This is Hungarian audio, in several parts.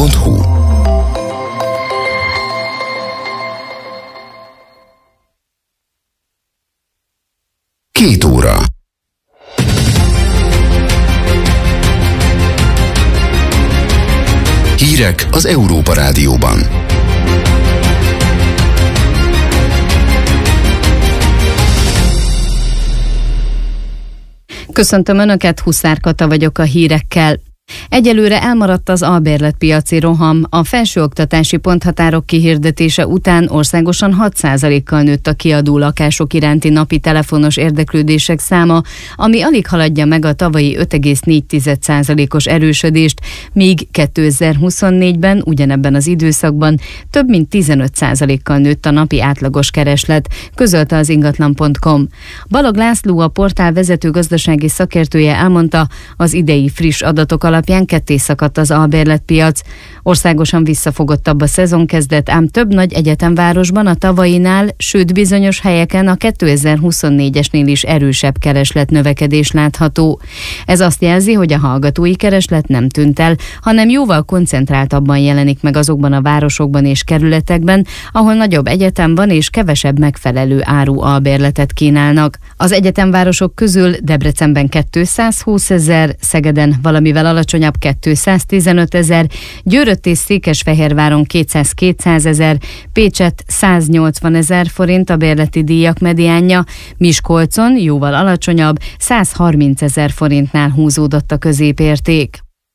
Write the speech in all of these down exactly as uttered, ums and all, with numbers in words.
pont hu. Két óra. Hírek az Európa Rádióban. Köszöntöm Önöket, Huszár Kata vagyok a hírekkel. Egyelőre elmaradt az albérletpiaci roham. A felsőoktatási ponthatárok kihirdetése után országosan hat százalékkal nőtt a kiadó lakások iránti napi telefonos érdeklődések száma, ami alig haladja meg a tavalyi öt egész négy százalékos erősödést, míg kétezer-huszonnégyben ugyanebben az időszakban több mint tizenöt százalékkal nőtt a napi átlagos kereslet, közölte az ingatlan pont com. Balog László, a portál vezető gazdasági szakértője elmondta, az idei friss adatok alapján ketté szakadt az albérletpiac. Országosan visszafogottabb a szezonkezdet, ám több nagy egyetemvárosban a tavainál, sőt bizonyos helyeken a kétezer-huszonnégyesnél is erősebb keresletnövekedés látható. Ez azt jelzi, hogy a hallgatói kereslet nem tűnt el, hanem jóval koncentráltabban jelenik meg azokban a városokban és kerületekben, ahol nagyobb egyetem van és kevesebb megfelelő áru albérletet kínálnak. Az egyetemvárosok közül Debrecenben kétszázhúszezer, Szegeden valamivel alacsonyabb kétszáztizenötezer, Győrött és Székesfehérváron kétszáz-kétszázezer, Pécset száznyolcvanezer forint a bérleti díjak mediánja, Miskolcon jóval alacsonyabb, százharmincezer forintnál húzódott a középérték.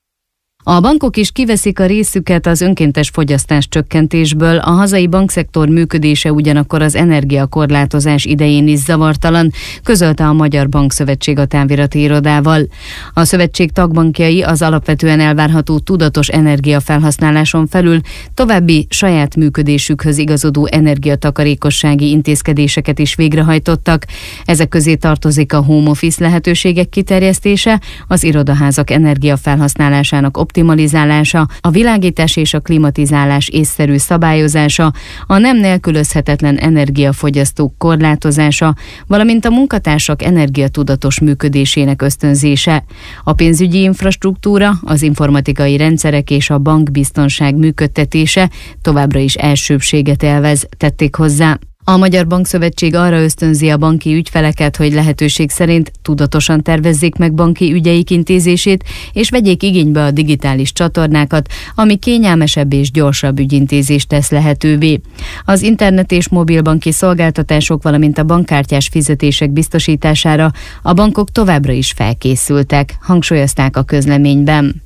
A bankok is kiveszik a részüket az önkéntes fogyasztás csökkentésből, a hazai bankszektor működése ugyanakkor az energiakorlátozás idején is zavartalan, közölte a Magyar Bankszövetség a távirati irodával. A szövetség tagbankjai az alapvetően elvárható tudatos energiafelhasználáson felül további saját működésükhöz igazodó energiatakarékossági intézkedéseket is végrehajtottak. Ezek közé tartozik a home office lehetőségek kiterjesztése, az irodaházak energiafelhasználásának optimalizálása, optimalizálása, a világítás és a klimatizálás észszerű szabályozása, a nem nélkülözhetetlen energiafogyasztók korlátozása, valamint a munkatársak energiatudatos működésének ösztönzése. A pénzügyi infrastruktúra, az informatikai rendszerek és a bankbiztonság működtetése továbbra is elsőbbséget élvez, tették hozzá. A Magyar Bankszövetség arra ösztönzi a banki ügyfeleket, hogy lehetőség szerint tudatosan tervezzék meg banki ügyeik intézését, és vegyék igénybe a digitális csatornákat, ami kényelmesebb és gyorsabb ügyintézést tesz lehetővé. Az internet és mobilbanki szolgáltatások, valamint a bankkártyás fizetések biztosítására a bankok továbbra is felkészültek, hangsúlyozták a közleményben.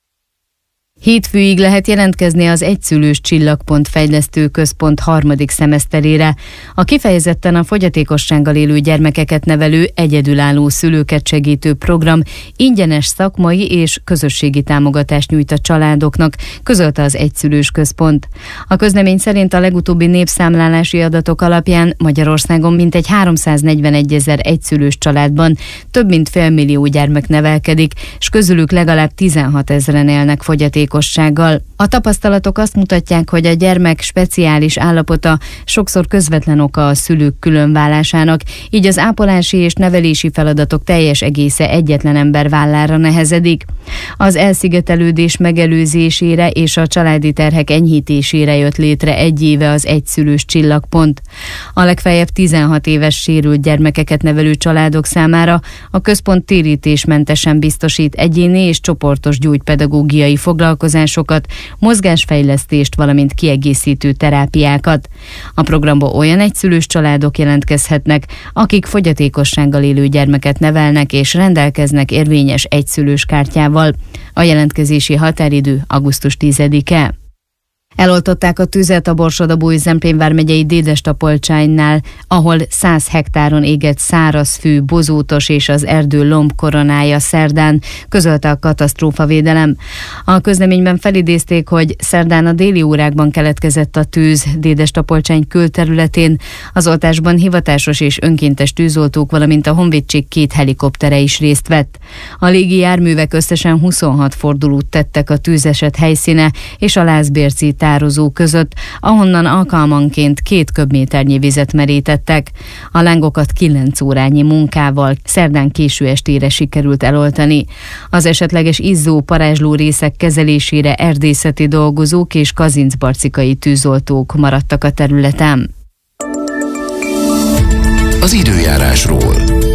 Hétfőig lehet jelentkezni az egyszülős Csillagpont fejlesztő központ harmadik szemeszterére. A kifejezetten a fogyatékossággal élő gyermekeket nevelő, egyedülálló szülőket segítő program ingyenes szakmai és közösségi támogatást nyújt a családoknak, közölte az egyszülős központ. A közlemény szerint a legutóbbi népszámlálási adatok alapján Magyarországon mintegy háromszáznegyvenegyezer egyszülős családban több mint félmillió gyermek nevelkedik, és közülük legalább tizenhatezren élnek fogyatékossággal. A tapasztalatok azt mutatják, hogy a gyermek speciális állapota sokszor közvetlen oka a szülők különválásának, így az ápolási és nevelési feladatok teljes egésze egyetlen ember vállára nehezedik. Az elszigetelődés megelőzésére és a családi terhek enyhítésére jött létre egy éve az egyszülős Csillagpont. A legfeljebb tizenhat éves sérült gyermekeket nevelő családok számára a központ térítésmentesen biztosít egyéni és csoportos gyógypedagógiai foglalkozásokat, mozgásfejlesztést, valamint kiegészítő terápiákat. A programba olyan egyszülős családok jelentkezhetnek, akik fogyatékossággal élő gyermeket nevelnek és rendelkeznek érvényes egyszülős kártyával. A jelentkezési határidő augusztus tizedike. Eloltották a tüzet a Borsod-Abaúj-Zemplén vármegyei Dédestapolcsánynál, ahol száz hektáron égett szárazfű, bozótos és az erdő lombkoronája szerdán, közölte a katasztrófavédelem. A közleményben felidézték, hogy szerdán a déli órákban keletkezett a tűz Dédestapolcsány külterületén. Az oltásban hivatásos és önkéntes tűzoltók, valamint a honvédség két helikoptere is részt vett. A légi járművek összesen huszonhat fordulót tettek a tűzeset helyszíne és a Lászbérci tározó között, ahonnan alkalmanként két köbméternyi vizet merítettek. A lángokat kilenc órányi munkával szerdán késő estére sikerült eloltani. Az esetleges izzó parázsló részek kezelésére erdészeti dolgozók és kazincbarcikai tűzoltók maradtak a területen. Az időjárásról.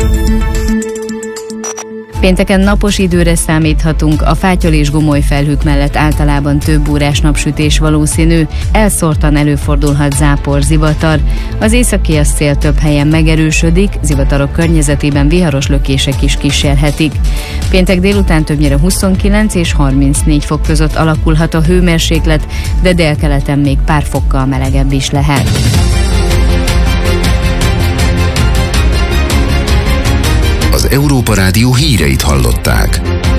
Pénteken napos időre számíthatunk, a fátyol és gomoly felhők mellett általában több órás napsütés valószínű, elszórtan előfordulhat zápor, zivatar. Az északi szél több helyen megerősödik, zivatarok környezetében viharos lökések is kísérhetik. Péntek délután többnyire huszonkilenc és harmincnégy fok között alakulhat a hőmérséklet, de délkeleten még pár fokkal melegebb is lehet. Az Európa Rádió híreit hallották.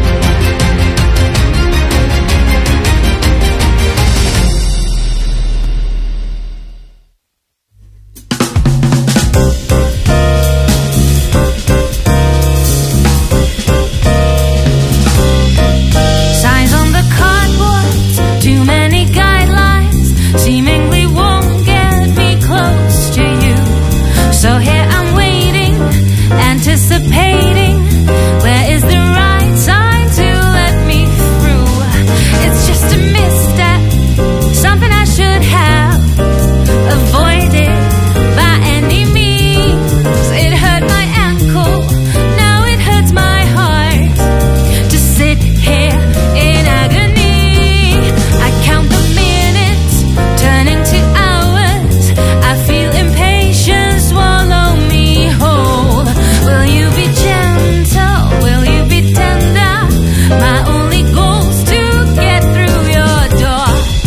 Anticipating, where is the right time to let me through? It's just a misstep, something I should have avoided by any means. It hurt my ankle, now it hurts my heart to sit here in agony. I count the minutes turning to hours. I feel impatience swallow me whole. Will you be gentle? Will you be tender? My only goal's to get through your door.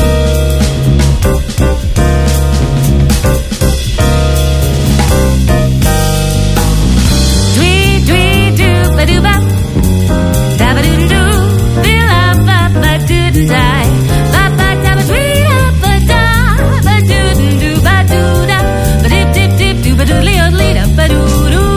Dwee dwee doo ba doo ba, da ba doo doo, dee la ba ba doo doo die, ba ba da ba dwee da ba da, ba doo doo ba doo da, ba dip dip dip doo ba doo leo leda ba doo doo.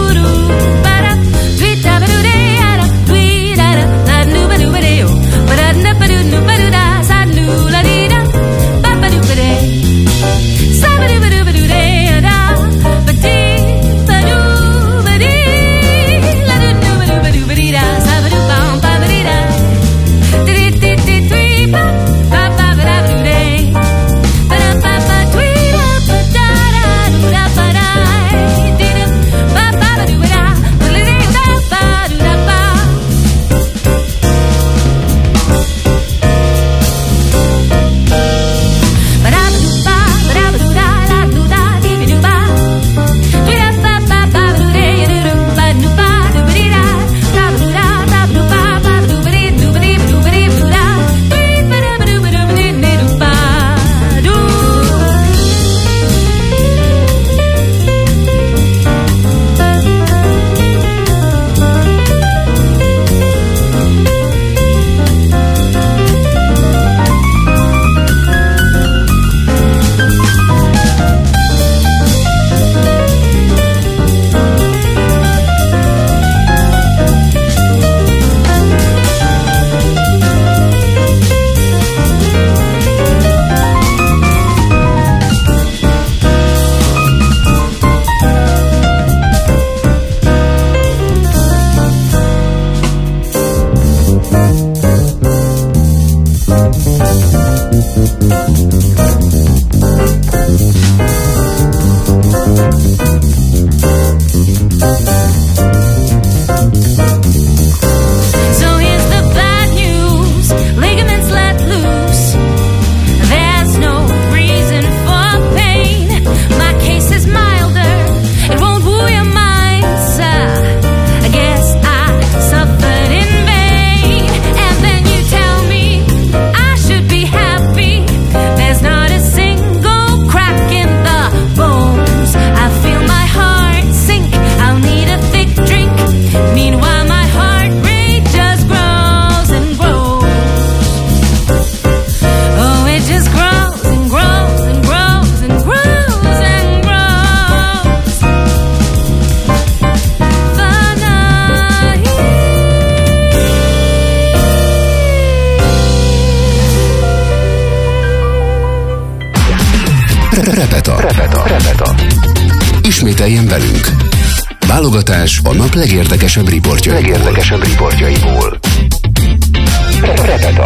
Repeta. Repeta. Repeta. Ismételjen velünk. Válogatás a nap legérdekesebb riportjaiból. Legérdekesebb riportjaiból. Repeta.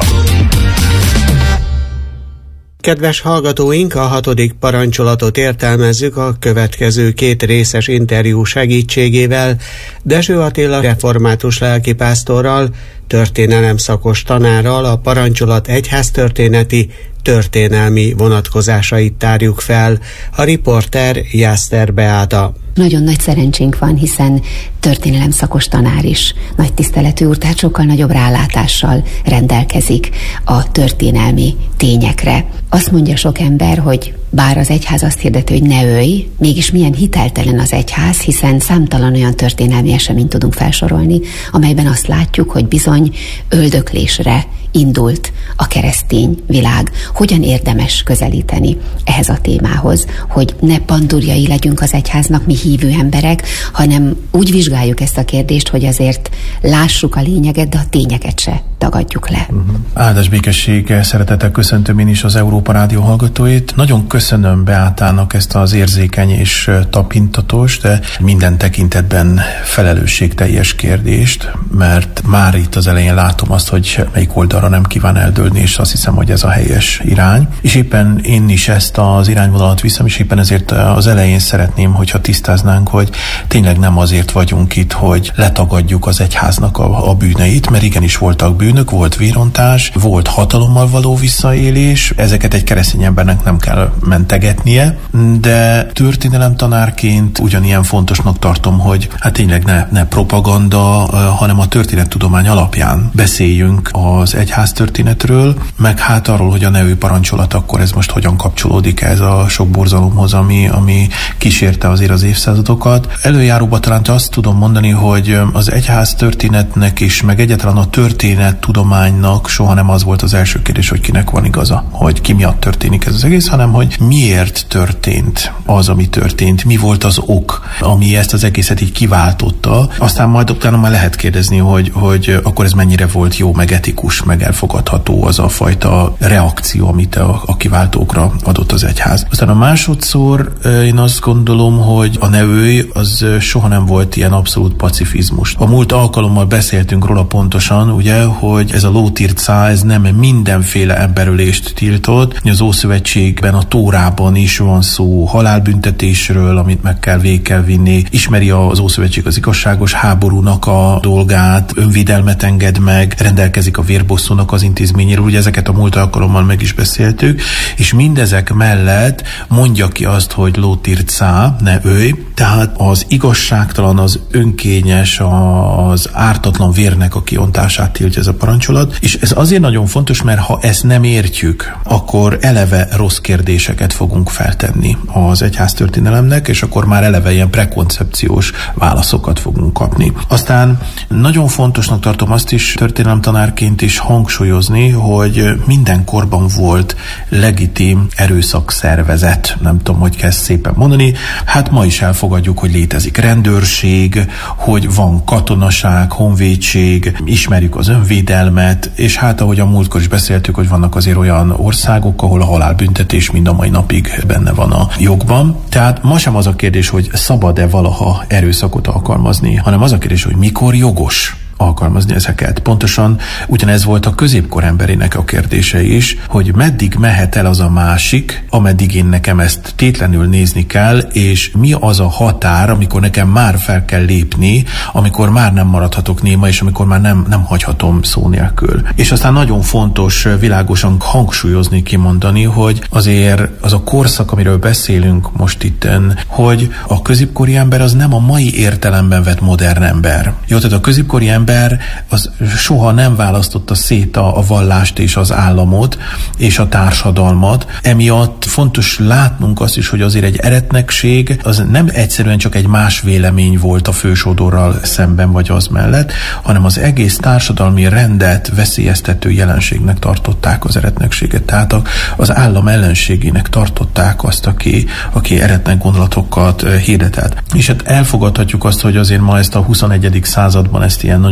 Kedves hallgatóink, a hatodik parancsolatot értelmezzük a következő két részes interjú segítségével. Dezső Attila református lelkipásztorral, történelem szakos tanárral a parancsolat egyháztörténeti, történelmi vonatkozásait tárjuk fel. A riporter Jászter Beáta. Nagyon nagy szerencsénk van, hiszen történelem szakos tanár is. Nagy tiszteletű úr, tehát sokkal nagyobb rálátással rendelkezik a történelmi tényekre. Azt mondja sok ember, hogy bár az egyház azt hirdeti, hogy ne ölj, mégis milyen hiteltelen az egyház, hiszen számtalan olyan történelmi eseményt tudunk felsorolni, amelyben azt látjuk, hogy bizony öldöklésre indult a keresztény világ. Hogyan érdemes közelíteni ehhez a témához, hogy ne pandurjai legyünk az egyháznak, mi hívő emberek, hanem úgy vizsgáljuk ezt a kérdést, hogy azért lássuk a lényeget, de a tényeket se tagadjuk le. Uh-huh. Áldás békesség, szeretettel köszöntöm én is az Európa Rádió hallgatóit. Nagyon köszönöm Beátának ezt az érzékeny és tapintatos, de minden tekintetben felelősségteljes kérdést, mert már itt az elején látom azt, hogy melyik oldalra nem kíván eldőlni, és azt hiszem, hogy ez a helyes irány. És éppen én is ezt az irányvonalat viszem, és éppen ezért az elején szeretném, hogyha tisztáznánk, hogy tényleg nem azért vagyunk itt, hogy letagadjuk az egyháznak a, a bűneit, mert igenis voltak bűnök, volt vérontás, volt hatalommal való visszaélés, ezeket egy keresztény embernek nem kell mentegetnie, de történelemtanárként ugyanilyen fontosnak tartom, hogy hát tényleg ne, ne propaganda, hanem a történettudomány alapján beszéljünk az egyház történetről, meg hát arról, hogy a ne ölj parancsolat, akkor ez most hogyan kapcsolódik ez a sok borzalomhoz, ami, ami kísérte azért az évszázadokat. Előjáróban talán azt tudom mondani, hogy az egyház történetnek is, meg egyáltalán a történettudománynak soha nem az volt az első kérdés, hogy kinek van igaza, hogy ki miatt történik ez az egész, hanem hogy miért történt az, ami történt, mi volt az ok, ami ezt az egészet így kiváltotta. Aztán majd utána már lehet kérdezni, hogy, hogy akkor ez mennyire volt jó, meg etikus, meg elfogadható az a fajta reakció, amit a, a kiváltókra adott az egyház. Aztán a másodszor én azt gondolom, hogy a ne ölj az soha nem volt ilyen abszolút pacifizmus. A múlt alkalommal beszéltünk róla pontosan, ugye, hogy ez a lótircá, ez nem mindenféle emberölést tiltott. Az Ószövetségben, a Tórában is van szó halálbüntetésről, amit meg kell, végig kell vinni. Ismeri az Ószövetség az igazságos háborúnak a dolgát, önvédelmet enged meg, rendelkezik a vérbosszúnak az intézményéről, ugye ezeket a múlt alkalommal meg is beszéltük, és mindezek mellett mondja ki azt, hogy lótircá, ne ölj, tehát az igazságtalan, az önkényes, az ártatlan vérnek a kiontását tiltja ez a parancsolat, és ez azért nagyon fontos, mert ha ezt nem értjük, akkor eleve rossz kérdéseket fogunk feltenni az egyháztörténelemnek, és akkor már eleve ilyen prekoncepciós válaszokat fogunk kapni. Aztán nagyon fontosnak tartom azt is történelemtanárként is hangsúlyozni, hogy minden korban volt legitim erőszakszervezet, nem tudom, hogy kell szépen mondani, hát ma is elfogadjuk, hogy létezik rendőrség, hogy van katonaság, honvédség, ismerjük az önvédelmet, és hát ahogy a múltkor is beszéltük, hogy vannak azért olyan országok, ahol a halálbüntetés mind a mai napig benne van a jogban. Tehát ma sem az a kérdés, hogy szabad-e valaha erőszakot alkalmazni, hanem az a kérdés, hogy mikor jogos alkalmazni ezeket. Pontosan ugyanez volt a középkor emberének a kérdése is, hogy meddig mehet el az a másik, ameddig én nekem ezt tétlenül nézni kell, és mi az a határ, amikor nekem már fel kell lépni, amikor már nem maradhatok néma, és amikor már nem, nem hagyhatom szó nélkül. És aztán nagyon fontos világosan hangsúlyozni, kimondani, hogy azért az a korszak, amiről beszélünk most itten, hogy a középkori ember az nem a mai értelemben vett modern ember. Jó, tehát a középkori ember az soha nem választotta szét a, a vallást és az államot és a társadalmat. Emiatt fontos látnunk azt is, hogy azért egy eretnekség az nem egyszerűen csak egy más vélemény volt a fősodorral szemben vagy az mellett, hanem az egész társadalmi rendet veszélyeztető jelenségnek tartották az eretnekséget. Tehát az állam ellenségének tartották azt, aki, aki eretnek gondolatokat hirdetett. És hát elfogadhatjuk azt, hogy azért ma ezt a huszonegyedik században ezt ilyen nagyon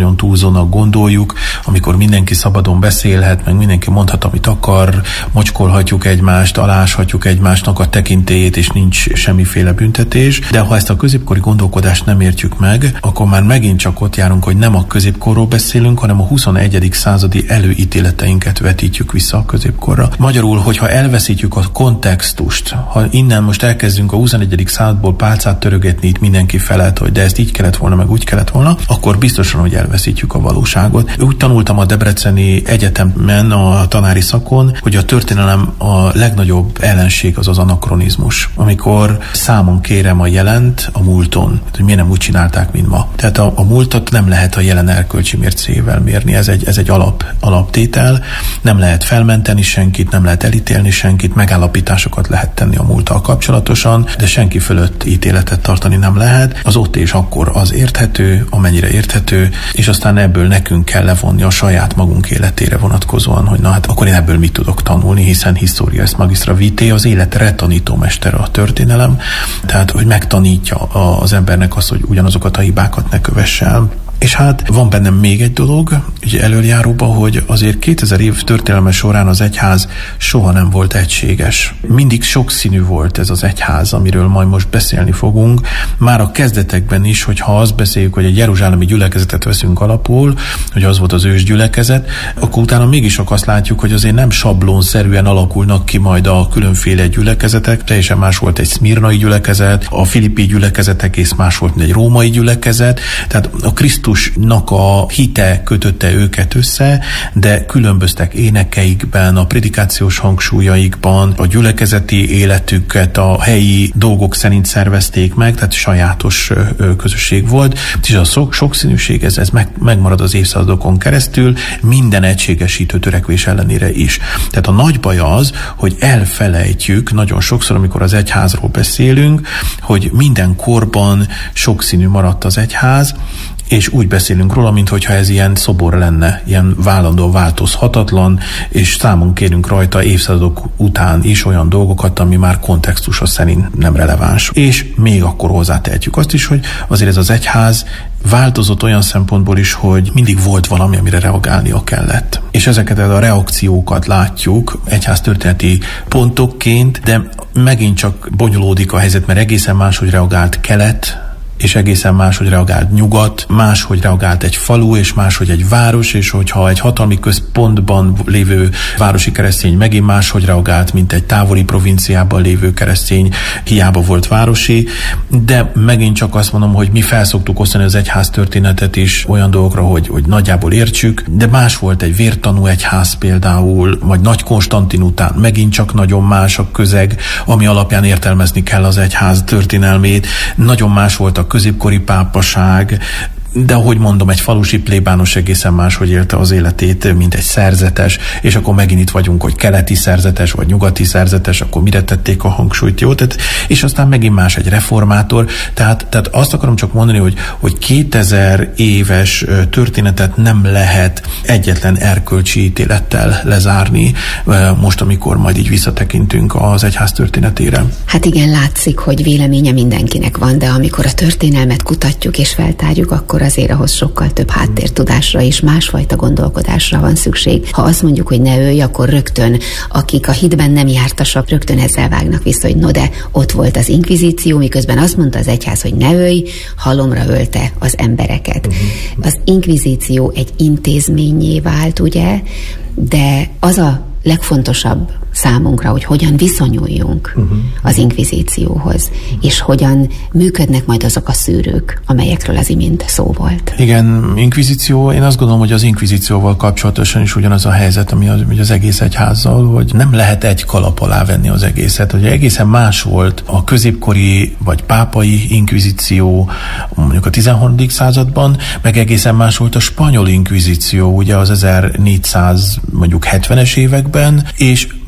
nagyon túlzónak gondoljuk, amikor mindenki szabadon beszélhet, meg mindenki mondhat, amit akar, mocskolhatjuk egymást, aláshatjuk egymásnak a tekintélyét, és nincs semmiféle büntetés. De ha ezt a középkori gondolkodást nem értjük meg, akkor már megint csak ott járunk, hogy nem a középkorról beszélünk, hanem a huszonegyedik századi előítéleteinket vetítjük vissza a középkorra. Magyarul, hogyha elveszítjük a kontextust, ha innen most elkezdünk a huszonegyedik századból pálcát törögetni itt mindenki felett, hogy de ezt így kellett volna, meg úgy kellett volna, akkor biztosan, hogy elveszítjük a valóságot. Úgy tanultam a Debreceni Egyetemen a tanári szakon, hogy a történelem a legnagyobb ellenség az az anakronizmus, amikor számon kérem a jelent a múlton, hogy miért nem úgy csinálták, mint ma. Tehát a, a múltat nem lehet a jelen erkölcsi mércével mérni, ez egy, ez egy alap, alaptétel, nem lehet felmenteni senkit, nem lehet elítélni senkit, megállapításokat lehet tenni a múlttal kapcsolatosan, de senki fölött ítéletet tartani nem lehet. Az ott és akkor az érthető, amennyire érthető, és aztán ebből nekünk kell levonni a saját magunk életére vonatkozóan, hogy na hát akkor én ebből mit tudok tanulni, hiszen história est magistra vitae, az élet retanító mestere a történelem, tehát hogy megtanítja az embernek azt, hogy ugyanazokat a hibákat ne kövesse el. És hát van bennem még egy dolog, ugye előjáróban, hogy azért kétezer év történelme során az egyház soha nem volt egységes. Mindig sokszínű volt ez az egyház, amiről majd most beszélni fogunk. Már a kezdetekben is, hogyha azt beszéljük, hogy egy jeruzsálemi gyülekezetet veszünk alapul, hogy az volt az ős gyülekezet, akkor utána mégis azt látjuk, hogy azért nem sablonszerűen alakulnak ki majd a különféle gyülekezetek. Teljesen más volt egy szmirnai gyülekezet, a filippi gyülekezet egész más volt, mint egy római gyülekezet. Tehát a Krisztus a hite kötötte őket össze, de különböztek énekeikben, a predikációs hangsúlyaikban, a gyülekezeti életüket a helyi dolgok szerint szervezték meg, tehát sajátos közösség volt, és a sokszínűség, ez, ez meg, megmarad az évszázadokon keresztül, minden egységesítő törekvés ellenére is. Tehát a nagy baj az, hogy elfelejtjük nagyon sokszor, amikor az egyházról beszélünk, hogy minden korban sokszínű maradt az egyház, és úgy beszélünk róla, mintha ez ilyen szobor lenne, ilyen vállandó változhatatlan, és számon kérünk rajta évszázadok után is olyan dolgokat, ami már kontextusa szerint nem releváns. És még akkor hozzátehetjük azt is, hogy azért ez az egyház változott olyan szempontból is, hogy mindig volt valami, amire reagálnia kellett. És ezeket a reakciókat látjuk egyháztörténeti pontokként, de megint csak bonyolódik a helyzet, mert egészen máshogy reagált kelet, és egészen máshogy reagált nyugat, máshogy reagált egy falu, és máshogy egy város, és hogyha egy hatalmi központban lévő városi keresztény megint máshogy reagált, mint egy távoli provinciában lévő keresztény, hiába volt városi, de megint csak azt mondom, hogy mi felszoktuk osztani az egyház történetet is olyan dolgokra, hogy, hogy nagyjából értsük, de más volt egy vértanú egyház például, vagy Nagy Konstantin után megint csak nagyon más a közeg, ami alapján értelmezni kell az egyház történelmét, nagyon más volt a középkori pápaság, de ahogy mondom, egy falusi plébános egészen máshogy élte az életét, mint egy szerzetes, és akkor megint itt vagyunk, hogy keleti szerzetes, vagy nyugati szerzetes, akkor mire tették a hangsúlyt, jó? Tehát, és aztán megint más egy reformátor, tehát, tehát azt akarom csak mondani, hogy, hogy kétezer éves történetet nem lehet egyetlen erkölcsi ítélettel lezárni, most, amikor majd így visszatekintünk az egyház történetére. Hát igen, látszik, hogy véleménye mindenkinek van, de amikor a történelmet kutatjuk és feltárjuk, akkor azért ahhoz sokkal több háttértudásra és másfajta gondolkodásra van szükség. Ha azt mondjuk, hogy ne ölj, akkor rögtön, akik a hitben nem jártasak, rögtön ezzel vágnak vissza, hogy no de, ott volt az inkvizíció, miközben azt mondta az egyház, hogy ne ölj, halomra ölte az embereket. Uh-huh. Az inkvizíció egy intézménnyé vált, ugye, de az a legfontosabb számunkra, hogy hogyan viszonyuljunk uh-huh. az inkvizícióhoz, uh-huh. és hogyan működnek majd azok a szűrők, amelyekről az imént szó volt. Igen, inkvizíció, én azt gondolom, hogy az inkvizícióval kapcsolatosan is ugyanaz a helyzet, ami az, az egész egyházzal, hogy nem lehet egy kalap alá venni az egészet, hogy egészen más volt a középkori vagy pápai inkvizíció mondjuk a tizenharmadik században, meg egészen más volt a spanyol inkvizíció, ugye az ezernégyszáz mondjuk hetvenes években, és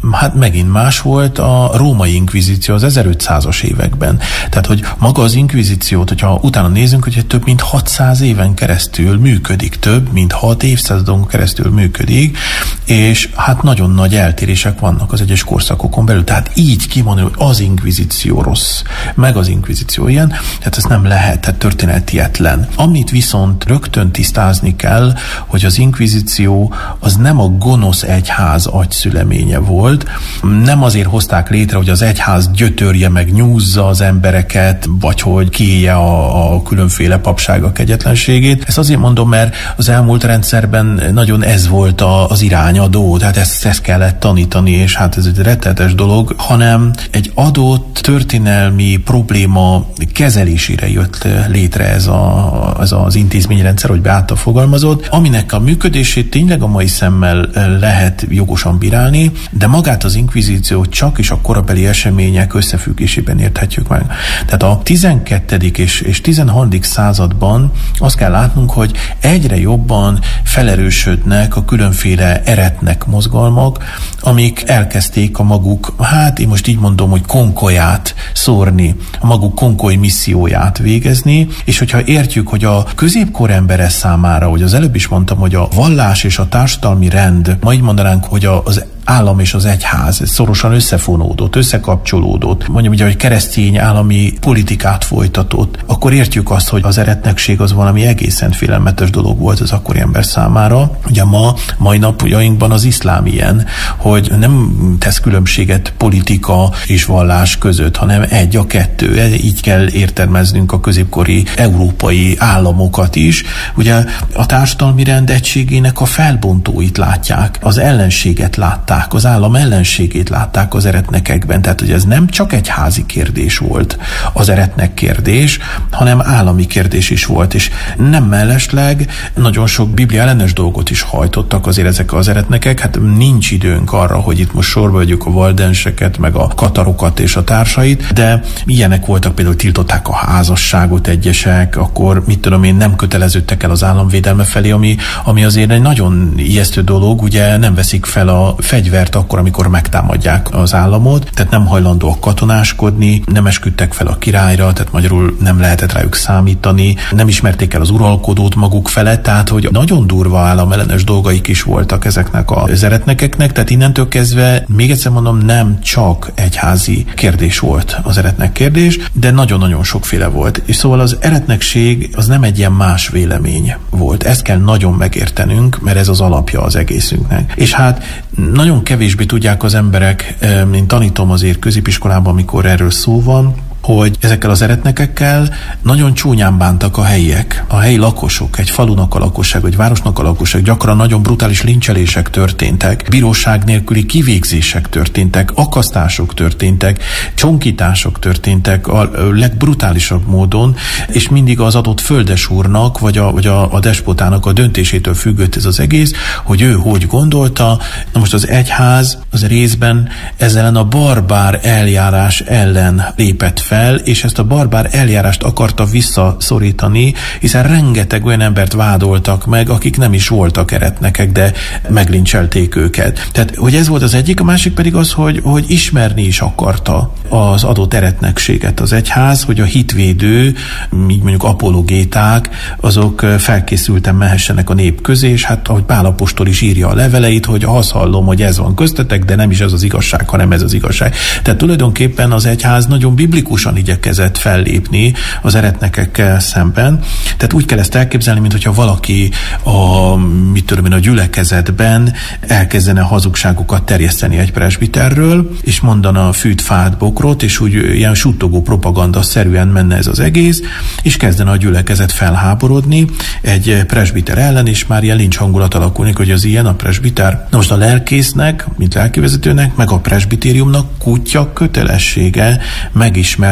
hát megint más volt a római inkvizíció az ezerötszázas években. Tehát, hogy maga az inkvizíciót, hogyha utána nézünk, hogy több mint hatszáz éven keresztül működik, több mint hat évszázadon keresztül működik, és hát nagyon nagy eltérések vannak az egyes korszakokon belül. Tehát így kimondani, hogy az inkvizíció rossz, meg az inkvizíció ilyen, tehát ez nem lehet, tehát történetietlen. Amit viszont rögtön tisztázni kell, hogy az inkvizíció az nem a gonosz egyház agyszüleménye volt, nem azért hozták létre, hogy az egyház gyötörje meg, nyúzza az embereket, vagy hogy kiélje a, a különféle papsága kegyetlenségét. Ezt azért mondom, mert az elmúlt rendszerben nagyon ez volt a, az irányadó, tehát ezt, ezt kellett tanítani, és hát ez egy rettenetes dolog, hanem egy adott történelmi probléma kezelésére jött létre ez, a, ez az intézményrendszer, hogy Beáta fogalmazott, aminek a működését tényleg a mai szemmel lehet jogosan bírálni, de magát az inkvizíciót csak is a korabeli események összefüggésében érthetjük meg. Tehát a tizenkettedik és, és tizenharmadik században azt kell látnunk, hogy egyre jobban felerősödnek a különféle eretnek mozgalmak, amik elkezdték a maguk, hát én most így mondom, hogy konkolyát szórni, a maguk konkoly misszióját végezni, és hogyha értjük, hogy a középkor embere számára, hogy az előbb is mondtam, hogy a vallás és a társadalmi rend, ma így mondanánk, hogy az állam és az egyház szorosan összefonódott, összekapcsolódott, mondjuk ugye, hogy keresztény állami politikát folytatott, akkor értjük azt, hogy az eretnekség az valami egészen félelmetes dolog volt az akkori ember számára. Ugye ma, mai napjainkban az iszlám ilyen, hogy nem tesz különbséget politika és vallás között, hanem egy a kettő. Így kell értelmeznünk a középkori európai államokat is. Ugye a társadalmi rend egységének a felbontóit látják, az ellenséget látták, az állam ellenségét látták az eretnekekben. Tehát, hogy ez nem csak egy házi kérdés volt az eretnek kérdés, hanem állami kérdés is volt, és nem mellesleg nagyon sok biblia ellenes dolgot is hajtottak azért ezek az eretnekek. Hát nincs időnk arra, hogy itt most sorba vegyük a valdenseket, meg a katarokat és a társait, de ilyenek voltak, például tiltották a házasságot egyesek, akkor mit tudom én, nem köteleződtek el az államvédelme felé, ami, ami azért egy nagyon ijesztő dolog, ugye nem veszik fel a fegyvert akkor, amikor megtámadják az államot, tehát nem hajlandóak katonáskodni, nem esküdtek fel a királyra, tehát magyarul nem lehetett rájuk számítani, nem ismerték el az uralkodót maguk felett, tehát hogy nagyon durva államellenes dolgaik is voltak ezeknek az eretnekeknek, tehát innentől kezdve, még egyszer mondom, nem csak egyházi kérdés volt az eretnek kérdés, de nagyon-nagyon sokféle volt. És szóval az eretnekség az nem egy ilyen más vélemény volt. Ezt kell nagyon megértenünk, mert ez az alapja az egészünknek. És hát nagyon kevésbé tudják az emberek, én tanítom azért középiskolában, amikor erről szó van, hogy ezekkel az eretnekekkel nagyon csúnyán bántak a helyiek. A helyi lakosok, egy falunak a lakosság, egy városnak a lakosság, gyakran nagyon brutális lincselések történtek, bíróság nélküli kivégzések történtek, akasztások történtek, csonkítások történtek a legbrutálisabb módon, és mindig az adott földesúrnak, vagy a, vagy a, a despotának a döntésétől függött ez az egész, hogy ő hogy gondolta. Na most az egyház az részben ezzel a barbár eljárás ellen lépett fel, fel, és ezt a barbár eljárást akarta visszaszorítani, hiszen rengeteg olyan embert vádoltak meg, akik nem is voltak eretnekek, de meglincselték őket. Tehát, hogy ez volt az egyik, a másik pedig az, hogy, hogy ismerni is akarta az adott eretnekséget az egyház, hogy a hitvédő, így mondjuk apologéták, azok felkészülten mehessenek a nép közé, és hát ahogy Pál apostol is írja a leveleit, hogy azt hallom, hogy ez van köztetek, de nem is ez az igazság, hanem ez az igazság. Tehát tulajdonképpen az egyház nagyon biblikus igyekezett fellépni az eretnekekkel szemben. Tehát úgy kell ezt elképzelni, mintha valaki a, mit tudom én, a gyülekezetben elkezdene hazugságokat terjeszteni egy presbiterről, és mondana fűt, fát, bokrot, és úgy ilyen suttogó propaganda szerűen menne ez az egész, és kezdene a gyülekezet felháborodni egy presbiter ellen, és már ilyen lincs hangulat alakulni, hogy az ilyen a presbiter. Na most a lelkésznek, mint lelkivezetőnek, meg a presbitériumnak kutya kötelessége megismerni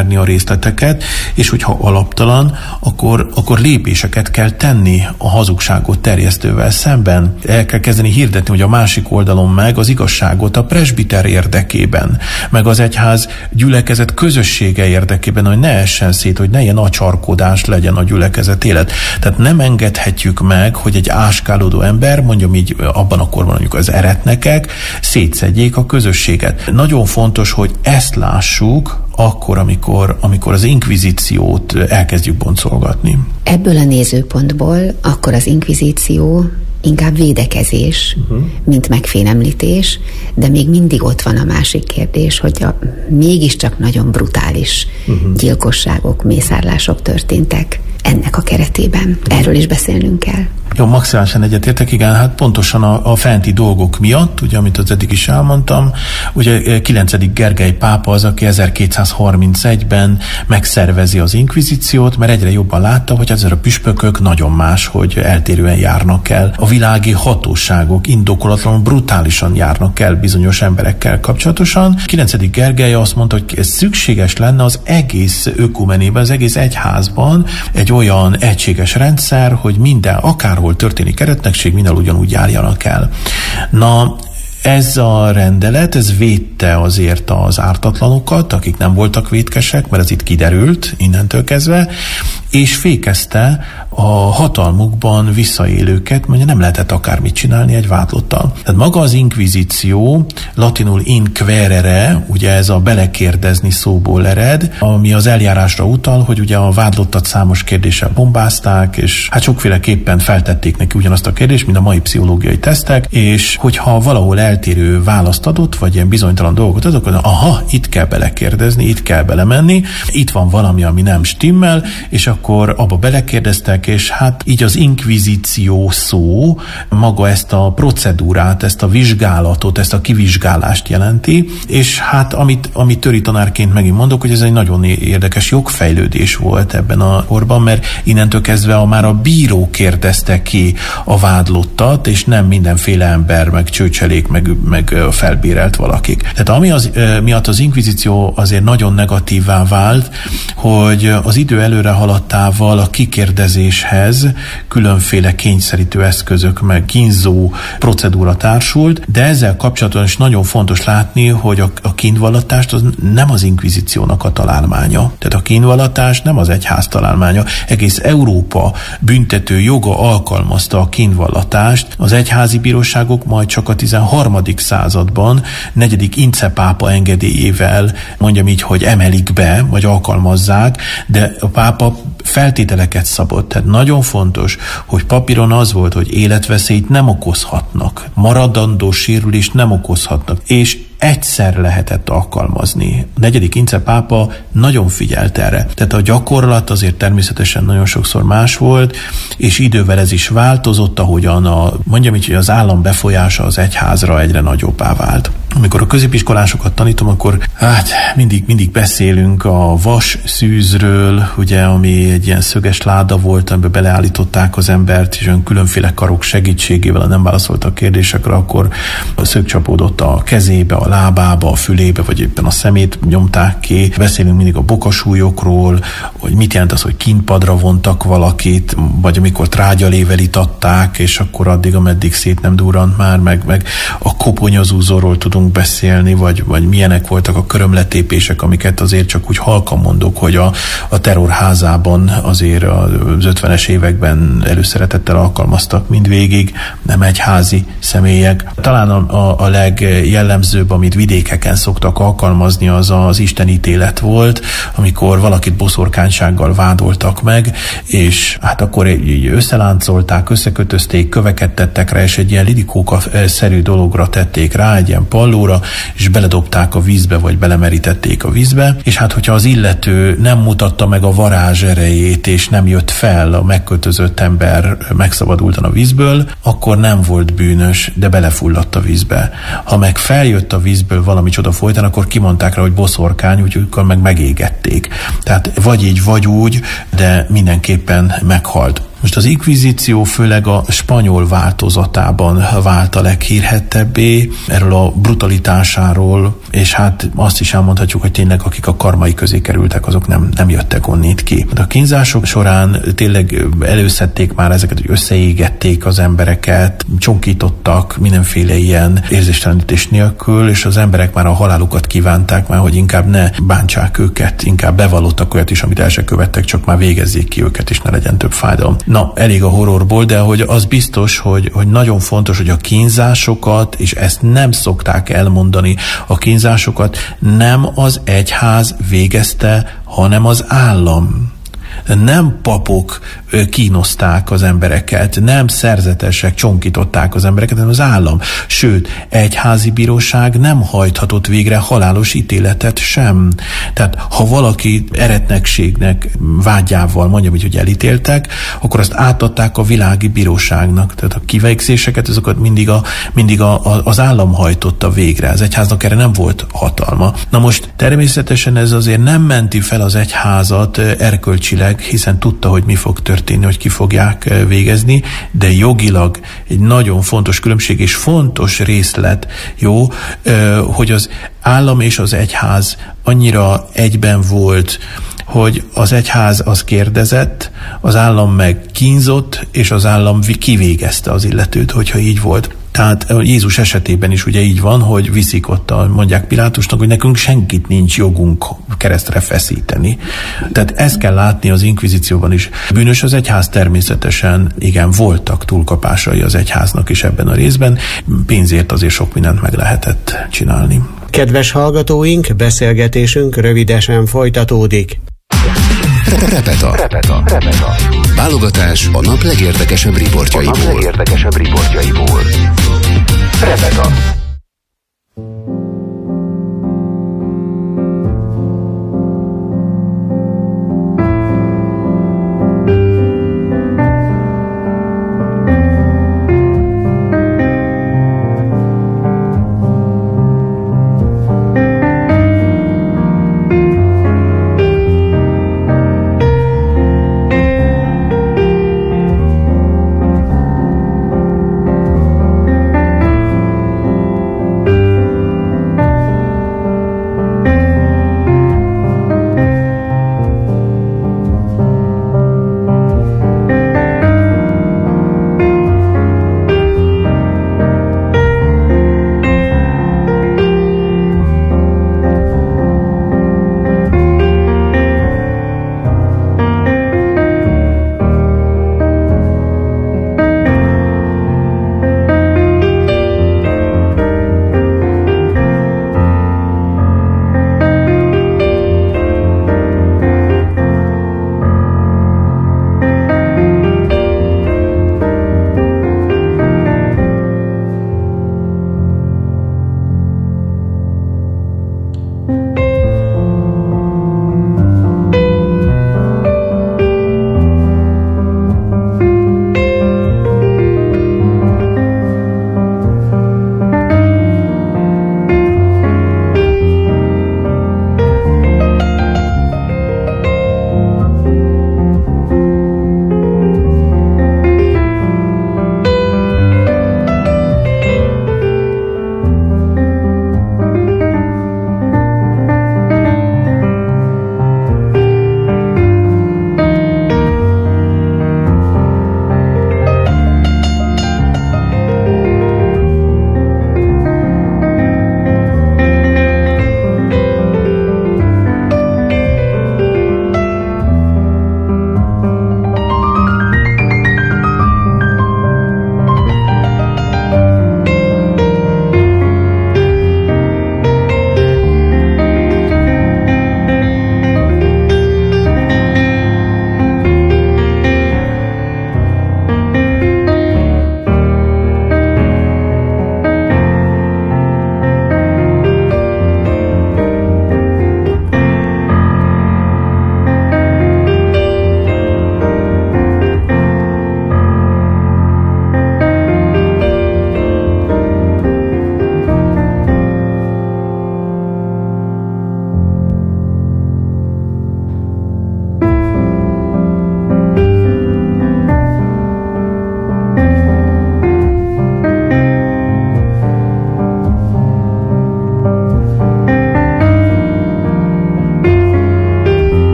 ismerni a részleteket, és hogyha alaptalan, akkor, akkor lépéseket kell tenni a hazugságot terjesztővel szemben. El kell kezdeni hirdetni, hogy a másik oldalon meg az igazságot a presbiter érdekében, meg az egyház gyülekezet közössége érdekében, hogy ne essen szét, hogy ne ilyen acsarkodás legyen a gyülekezet élet. Tehát nem engedhetjük meg, hogy egy áskálódó ember, mondjam így abban a korban mondjuk az eretnekek, szétszedjék a közösséget. Nagyon fontos, hogy ezt lássuk akkor, amikor, amikor az inkvizíciót elkezdjük boncolgatni. Ebből a nézőpontból akkor az inkvizíció inkább védekezés, uh-huh. mint megfélemlítés, de még mindig ott van a másik kérdés, hogy a mégiscsak nagyon brutális uh-huh. gyilkosságok, mészárlások történtek ennek a keretében. Erről is beszélnünk kell. Jó, maximálisan egyetértek, igen, hát pontosan a, a fenti dolgok miatt, ugye, amit az eddig is elmondtam, ugye kilencedik Gergely pápa az, aki ezerkétszázharmincegyben megszervezi az inkvizíciót, mert egyre jobban látta, hogy ezzel a püspökök nagyon más, hogy eltérően járnak el. A világi hatóságok indokolatlanul brutálisan járnak el bizonyos emberekkel kapcsolatosan. kilencedik Gergely azt mondta, hogy ez szükséges lenne az egész ökumenében, az egész egyházban egy olyan egységes rendszer, hogy minden, akárhol történik eretnekség, minden ugyanúgy járjanak el. Na, ez a rendelet, ez védte azért az ártatlanokat, akik nem voltak vétkesek, mert ez itt kiderült innentől kezdve, és fékezte a hatalmukban visszaélőket, mert nem lehetett akármit csinálni egy vádlottal. Tehát maga az inkvizíció, latinul inquerere, ugye ez a belekérdezni szóból ered, ami az eljárásra utal, hogy ugye a vádlottat számos kérdéssel bombázták, és hát sokféleképpen feltették neki ugyanazt a kérdést, mint a mai pszichológiai tesztek, és hogyha valahol eltérő választ adott, vagy ilyen bizonytalan dolgot adott, akkor aha, itt kell belekérdezni, itt kell belemenni, itt van valami, ami nem stimmel, és akkor abba belekérdeztek, és hát így az inkvizíció szó maga ezt a procedúrát, ezt a vizsgálatot, ezt a kivizsgálást jelenti, és hát amit, amit töri tanárként megint mondok, hogy ez egy nagyon érdekes jogfejlődés volt ebben a korban, mert innentől kezdve a, már a bíró kérdezte ki a vádlottat, és nem mindenféle ember, meg csőcselék, meg, meg felbérelt valakik. Tehát ami az, miatt az inkvizíció azért nagyon negatívvá vált, hogy az idő előre haladtával a kikérdezéshez különféle kényszerítő eszközök, meg kínzó procedúra társult, de ezzel kapcsolatban is nagyon fontos látni, hogy a, a kínvallatást az nem az inkvizíciónak a találmánya. Tehát a kínvallatás nem az egyház találmánya. Egész Európa büntető joga alkalmazta a kínvallatást. Az egyházi bíróságok majd csak a tizenharmadik században negyedik Ince pápa engedélyével, mondjam így, hogy emelik be, vagy alkalmazzák, de a pápa feltételeket szabott. Tehát nagyon fontos, hogy papíron az volt, hogy életveszélyt nem okozhatnak, maradandó sérülést nem okozhatnak, és egyszer lehetett alkalmazni. A negyedik Ince pápa nagyon figyelt erre. Tehát a gyakorlat azért természetesen nagyon sokszor más volt, és idővel ez is változott, ahogyan a, mondjam így, hogy az állam befolyása az egyházra egyre nagyobbá vált. Amikor a középiskolásokat tanítom, akkor hát mindig, mindig beszélünk a vas szűzről, ugye, ami egy ilyen szöges láda volt, amiben beleállították az embert, és olyan különféle karok segítségével, ha nem válaszolt a kérdésekre, akkor a szög csapódott a kezébe, a lábába, a fülébe, vagy éppen a szemét nyomták ki. Beszélünk mindig a bokasúlyokról, hogy mit jelent az, hogy kínpadra vontak valakit, vagy amikor trágyalével itatták, és akkor addig, ameddig szét nem durrant már, meg, meg a koponyazúzóról tudunk beszélni, vagy, vagy milyenek voltak a körömletépések, amiket azért csak úgy halkan mondok, hogy a, a terrorházában azért az ötvenes években előszeretettel alkalmaztak mindvégig, nem egyházi személyek. Talán a, a legjellemzőbb, amit vidékeken szoktak alkalmazni, az az istenítélet volt, amikor valakit boszorkánysággal vádoltak meg, és hát akkor így összeláncolták, összekötözték, köveket tettek rá, és egy ilyen lidikóka-szerű dologra tették rá, egy ilyen pallóra, és beledobták a vízbe, vagy belemerítették a vízbe, és hát hogyha az illető nem mutatta meg a varázs erejét, és nem jött fel a megkötözött ember megszabadultan a vízből, akkor nem volt bűnös, de belefulladt a vízbe. Ha meg feljött a vízből valami csoda folytán, akkor kimondták rá, hogy boszorkány, úgyhogy akkor meg megégették. Tehát vagy így, vagy úgy, de mindenképpen meghalt. Most az inkvizíció főleg a spanyol változatában vált a leghírhettebbé, erről a brutalitásáról, és hát azt is elmondhatjuk, hogy tényleg akik a karmai közé kerültek, azok nem, nem jöttek onnét ki. A kínzások során tényleg előszedték már ezeket, hogy összeégették az embereket, csonkítottak mindenféle ilyen érzéstelenítés nélkül, és az emberek már a halálukat kívánták már, hogy inkább ne bántsák őket, inkább bevallottak olyat is, amit el se követtek, csak már végezzék ki őket, és ne legyen több fájdalom. Na, elég a horrorból, de hogy az biztos, hogy, hogy nagyon fontos, hogy a kínzásokat, és ezt nem szokták elmondani, a kínzásokat nem az egyház végezte, hanem az állam. Nem papok kínozták az embereket, nem szerzetesek csonkították az embereket, hanem az állam. Sőt, egyházi bíróság nem hajthatott végre halálos ítéletet sem. Tehát, ha valaki eretnekségnek vágyával mondja, hogy elítéltek, akkor azt átadták a világi bíróságnak. Tehát a kivégzéseket, azokat mindig, a, mindig a, a, az állam hajtotta végre. Az egyháznak erre nem volt hatalma. Na most természetesen ez azért nem menti fel az egyházat erkölcsileg, hiszen tudta, hogy mi fog történni, hogy ki fogják végezni, de jogilag egy nagyon fontos különbség és fontos részlet, jó, hogy az állam és az egyház annyira egyben volt, hogy az egyház az kérdezett, az állam meg kínzott, és az állam kivégezte az illetőt, hogyha így volt. Tehát Jézus esetében is ugye így van, hogy viszik ott, mondják Pilátusnak, hogy nekünk senkit nincs jogunk keresztre feszíteni. Tehát ezt kell látni az inkvizícióban is. Bűnös az egyház természetesen, igen, voltak túlkapásai az egyháznak is ebben a részben, pénzért azért sok mindent meg lehetett csinálni. Kedves hallgatóink, beszélgetésünk rövidesen folytatódik. Repeta. Repeta. Repeta. Válogatás a nap legérdekesebb riportjaiból. A nap legérdekesebb riportjaiból. Repeta.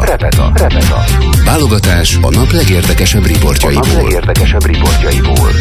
Repeta. Repeta. Válogatás a nap legérdekesebb riportjaiból. A nap legérdekesebb riportjaiból.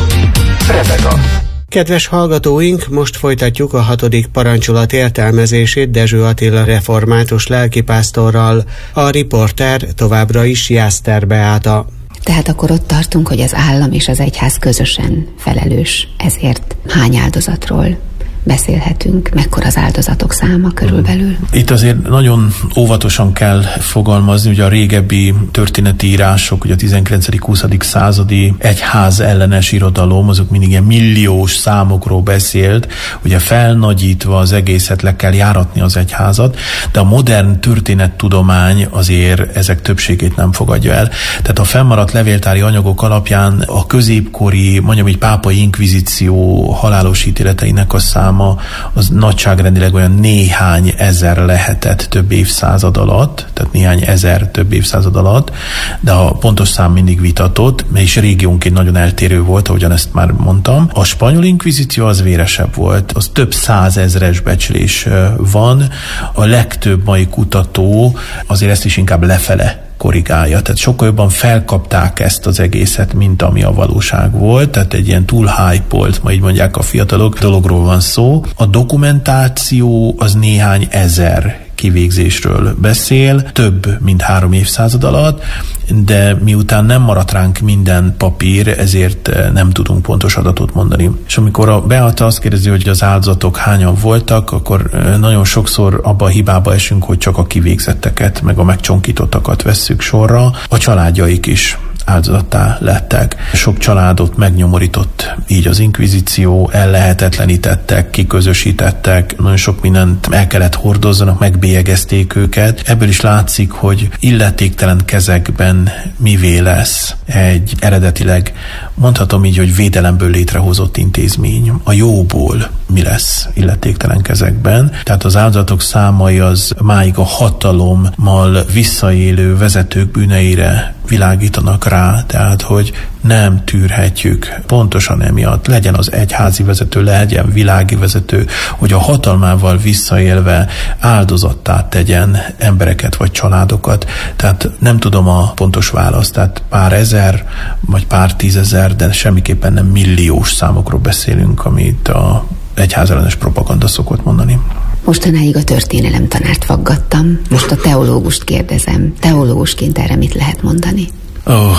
Repeta. Kedves hallgatóink, most folytatjuk a hatodik parancsolat értelmezését Dezső Attila református lelkipásztorral. A riporter továbbra is Jászter Beáta. Tehát akkor ott tartunk, hogy az állam és az egyház közösen felelős. Ezért hány áldozatról beszélhetünk, mekkora az áldozatok száma körülbelül? Itt azért nagyon óvatosan kell fogalmazni, ugye a régebbi történeti írások, ugye a tizenkilencedik-huszadik századi egyház ellenes irodalom, azok mindig ilyen milliós számokról beszélt, ugye felnagyítva az egészet le kell járatni az egyházat, de a modern történettudomány azért ezek többségét nem fogadja el. Tehát a fennmaradt levéltári anyagok alapján a középkori, mondjam így pápai inkvizíció halálos ítéleteinek a száma az nagyságrendileg olyan néhány ezer lehetett több évszázad alatt, tehát néhány ezer több évszázad alatt, de a pontos szám mindig vitatott, és régiónként nagyon eltérő volt, ahogyan ezt már mondtam. A spanyol inkvizíció az véresebb volt, az több százezres becslés van, a legtöbb mai kutató azért ezt is inkább lefele korrigálja. Tehát sokkal jobban felkapták ezt az egészet, mint ami a valóság volt. Tehát egy ilyen túl hype-olt, ma így mondják a fiatalok, dologról van szó. A dokumentáció az néhány ezer kivégzésről beszél, több, mint három évszázad alatt, de miután nem maradt ránk minden papír, ezért nem tudunk pontos adatot mondani. És amikor a Beata azt kérdezi, hogy az áldozatok hányan voltak, akkor nagyon sokszor abba a hibába esünk, hogy csak a kivégzetteket, meg a megcsonkítottakat vesszük sorra. A családjaik is áldozattá lettek. Sok családot megnyomorított így az inkvizíció, ellehetetlenítettek, kiközösítettek, nagyon sok mindent el kellett hordozzanak, megbélyegezték őket. Ebből is látszik, hogy illetéktelen kezekben mivé lesz egy eredetileg, mondhatom így, hogy védelemből létrehozott intézmény. A jóból mi lesz illetéktelen kezekben. Tehát az áldozatok számai az máig a hatalommal visszaélő vezetők bűneire világítanak rá, tehát hogy nem tűrhetjük pontosan emiatt, legyen az egyházi vezető, legyen világi vezető, hogy a hatalmával visszaélve áldozattá tegyen embereket vagy családokat. Tehát nem tudom a pontos választ, tehát pár ezer, vagy pár tízezer, de semmiképpen nem milliós számokról beszélünk, amit a egyházellenes propaganda szokott mondani. Mostanáig a történelem tanárt faggattam. Most a teológust kérdezem. Teológusként erre mit lehet mondani? Oh,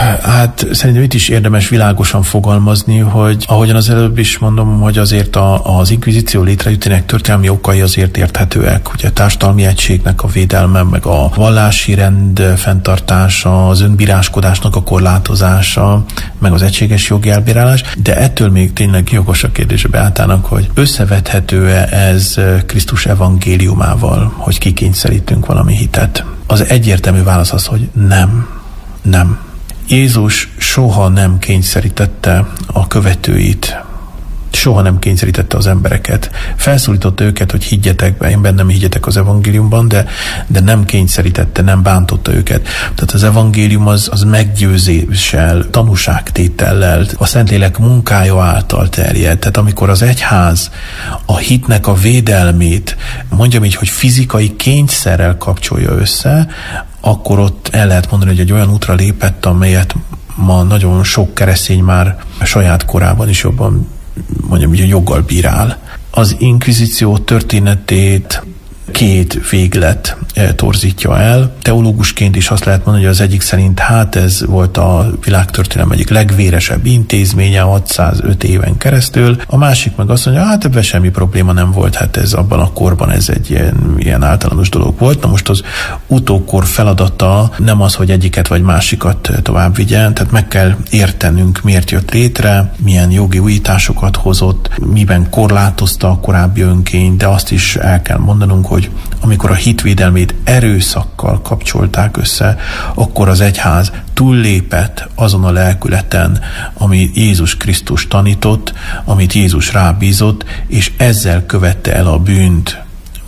hát szerintem itt is érdemes világosan fogalmazni, hogy ahogyan az előbb is mondom, hogy azért a, az inkvizíció létrejöttének történelmi okai azért érthetőek, ugye a társadalmi egységnek a védelme, meg a vallási rend fenntartása, az önbíráskodásnak a korlátozása, meg az egységes jogi elbírálás, de ettől még tényleg jogos a kérdés a Beátának, hogy összevethető-e ez Krisztus evangéliumával, hogy kikényszerítünk valami hitet. Az egyértelmű válasz az, hogy nem. Nem. Jézus soha nem kényszerítette a követőit, soha nem kényszerítette az embereket. Felszólította őket, hogy higgyetek be, én bennem higgyetek az evangéliumban, de, de nem kényszerítette, nem bántotta őket. Tehát az evangélium az, az meggyőzéssel, tanúságtétellel, a Szentlélek munkája által terjed. Tehát amikor az egyház a hitnek a védelmét, mondjam így, hogy fizikai kényszerrel kapcsolja össze, akkor ott el lehet mondani, hogy egy olyan útra lépett, amelyet ma nagyon sok keresztény már saját korában is jobban, mondjam így, joggal bírál. Az inkvizíció történetét két véglet torzítja el. Teológusként is azt lehet mondani, hogy az egyik szerint hát ez volt a világtörténelem egyik legvéresebb intézménye hatszázöt éven keresztül. A másik meg azt mondja, hát ebben semmi probléma nem volt, hát ez abban a korban ez egy ilyen, ilyen általános dolog volt. Na most az utókor feladata nem az, hogy egyiket vagy másikat tovább vigyen, tehát meg kell értenünk, miért jött létre, milyen jogi újításokat hozott, miben korlátozta a korábbi önkényt, de azt is el kell mondanunk, hogy amikor a hitvédelmét erőszakkal kapcsolták össze, akkor az egyház túllépett azon a lelkületen, amit Jézus Krisztus tanított, amit Jézus rábízott, és ezzel követte el a bűnt,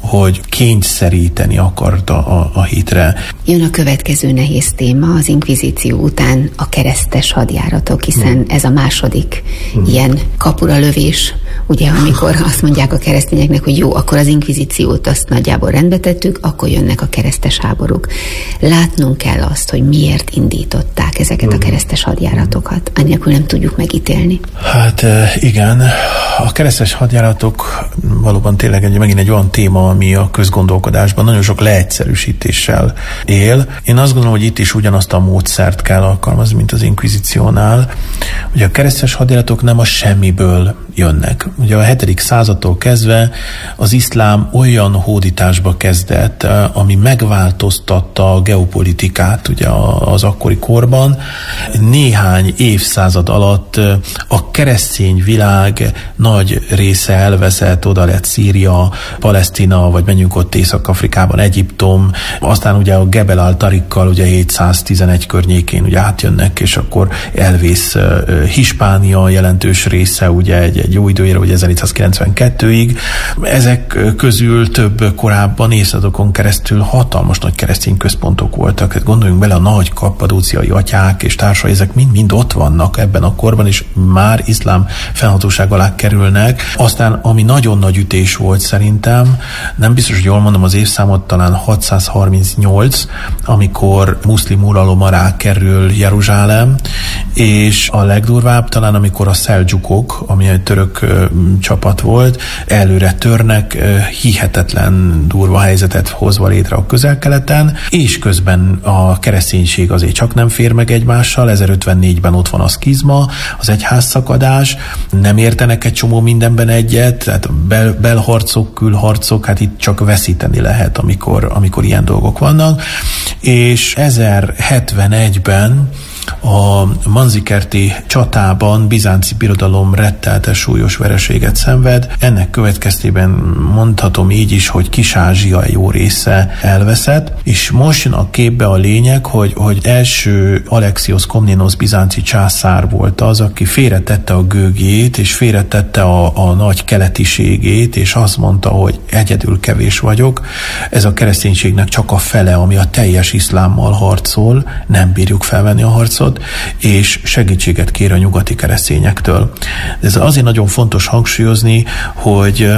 hogy kényszeríteni akarta a, a hitre. Jön a következő nehéz téma az inkvizíció után a keresztes hadjáratok, hiszen ez a második hmm. ilyen kapura lövés, ugye, amikor azt mondják a keresztényeknek, hogy jó, akkor az inkvizíciót azt nagyjából rendbe tettük, akkor jönnek a keresztes háborúk. Látnunk kell azt, hogy miért indították ezeket a keresztes hadjáratokat, annélkül nem tudjuk megítélni. Hát igen, a keresztes hadjáratok valóban tényleg egy, megint egy olyan téma, ami a közgondolkodásban nagyon sok leegyszerűsítéssel él. Én azt gondolom, hogy itt is ugyanazt a módszert kell alkalmazni, mint az inkvizíciónál. Ugye a keresztes hadjáratok nem a semmiből jönnek. Ugye a hetedik századtól kezdve az iszlám olyan hódításba kezdett, ami megváltoztatta a geopolitikát ugye az akkori korban. Néhány évszázad alatt a keresztény világ nagy része elveszett, oda lett Szíria, Palesztina, vagy menjünk ott Észak-Afrikában, Egyiptom, aztán ugye a Gebel al-Tarikkal ugye hétszáztizenegy környékén ugye átjönnek, és akkor elvész uh, Hispánia jelentős része ugye egy, egy jó időére, ugye ezernégyszázkilencvenkettőig. Ezek közül több korábban évszázadokon keresztül hatalmas nagy keresztény központok voltak. Hát gondoljunk bele, a nagy kappadóciai atyák és társai, ezek mind-mind ott vannak ebben a korban, és már iszlám fennhatóság alá kerülnek. Aztán, ami nagyon nagy ütés volt szerintem, nem biztos, hogy jól mondom az évszámot, talán hatszázharmincnyolc, amikor muszlim uralom alá kerül Jeruzsálem, és a legdurvább talán, amikor a szeldzsukok, ami egy török ö, csapat volt, előre törnek, ö, hihetetlen durva helyzetet hozva létre a Közel-Keleten, és közben a kereszténység azért csak nem fér meg egymással, ezerötvennégyben ott van a szkizma, az egyházszakadás, nem értenek egy csomó mindenben egyet, tehát bel, belharcok, külharcok, hát itt csak veszíteni lehet, amikor, amikor ilyen dolgok vannak, és ezerhetvenegyben a manzikerti csatában bizánci birodalom retteltes súlyos vereséget szenved. Ennek következtében mondhatom így is, hogy Kis-Ázsia jó része elveszett, és most jön a képbe a lényeg, hogy, hogy első Alexios Komnenos bizánci császár volt az, aki félretette a gőgjét, és félretette a, a nagy keletiségét, és azt mondta, hogy egyedül kevés vagyok. Ez a kereszténységnek csak a fele, ami a teljes iszlámmal harcol, nem bírjuk felvenni a harcot, és segítséget kér a nyugati keresztényektől. Ez azért nagyon fontos hangsúlyozni, hogy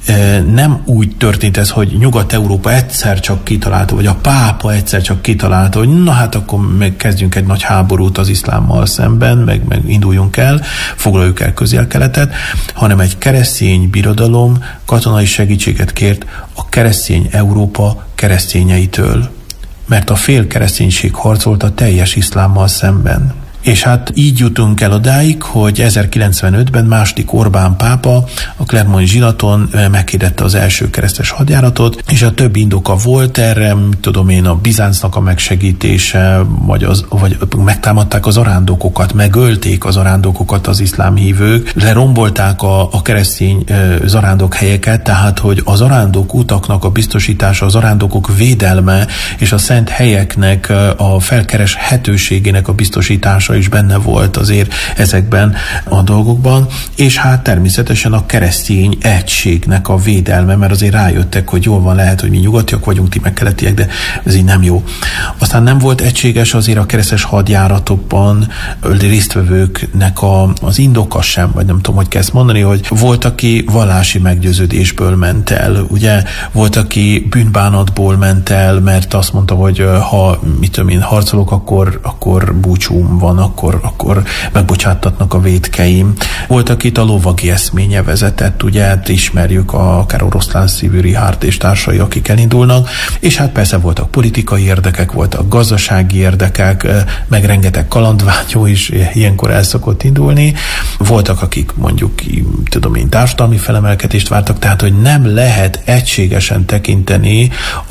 nem úgy történt ez, hogy Nyugat-Európa egyszer csak kitalálta, vagy a pápa egyszer csak kitalálta, hogy na hát akkor meg kezdjünk egy nagy háborút az iszlámmal szemben, meg, meg induljunk el, foglaljuk el Közel-Keletet, hanem egy keresztény birodalom katonai segítséget kért a keresztény Európa keresztényeitől, mert a fél kereszténység harcolt a teljes iszlámmal szemben. És hát így jutunk el odáig, hogy ezerkilencvenötben második Orbán pápa a Clermont-Ginaton meghirdette az első keresztes hadjáratot, és a több indoka volt erre, tudom én, a Bizáncnak a megsegítése, vagy, az, vagy megtámadták az zarándokokat, megölték az zarándokokat az iszlám hívők, lerombolták a, a keresztény zarándok helyeket, tehát hogy a zarándok utaknak a biztosítása, a zarándokok védelme és a szent helyeknek a felkereshetőségének a biztosítása is benne volt azért ezekben a dolgokban, és hát természetesen a keresztény egységnek a védelme, mert azért rájöttek, hogy jól van, lehet, hogy mi nyugatiak vagyunk, ti meg keletiek, de ez így nem jó. Aztán nem volt egységes azért a keresztes hadjáratokban résztvevőknek a, az indoka sem, vagy nem tudom, hogy kell ezt mondani, hogy volt, aki vallási meggyőződésből ment el, ugye, volt, aki bűnbánatból ment el, mert azt mondta, hogy ha mit tudom én, harcolok, akkor, akkor búcsúm van, akkor, akkor megbocsáttatnak a vétkeim. Volt, akit a lovagi eszménye vezetett, ugye, hát ismerjük a, akár oroszlán szívű Richárd és társai, akik elindulnak, és hát persze voltak politikai érdekek, voltak gazdasági érdekek, meg rengeteg kalandvágyó is ilyenkor el szokott indulni. Voltak, akik mondjuk, tudom én, társadalmi felemelkedést vártak, tehát, hogy nem lehet egységesen tekinteni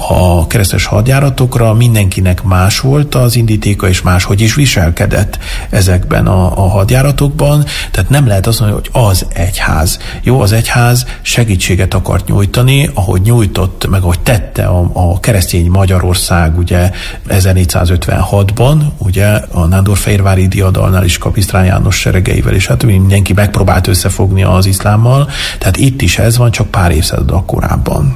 a keresztes hadjáratokra, mindenkinek más volt az indítéka, és máshogy is viselkedett ezekben a, a hadjáratokban, tehát nem lehet azt mondani, hogy az egyház. Jó, az egyház segítséget akart nyújtani, ahogy nyújtott, meg ahogy tette a, a keresztény Magyarország, ugye ezernégyszázötvenhatban, ugye a Nándorfehérvári diadalnál is Kapisztrán János seregeivel, és hát mindenki megpróbált összefogni az iszlámmal, tehát itt is ez van, csak pár évszázaddal korábban.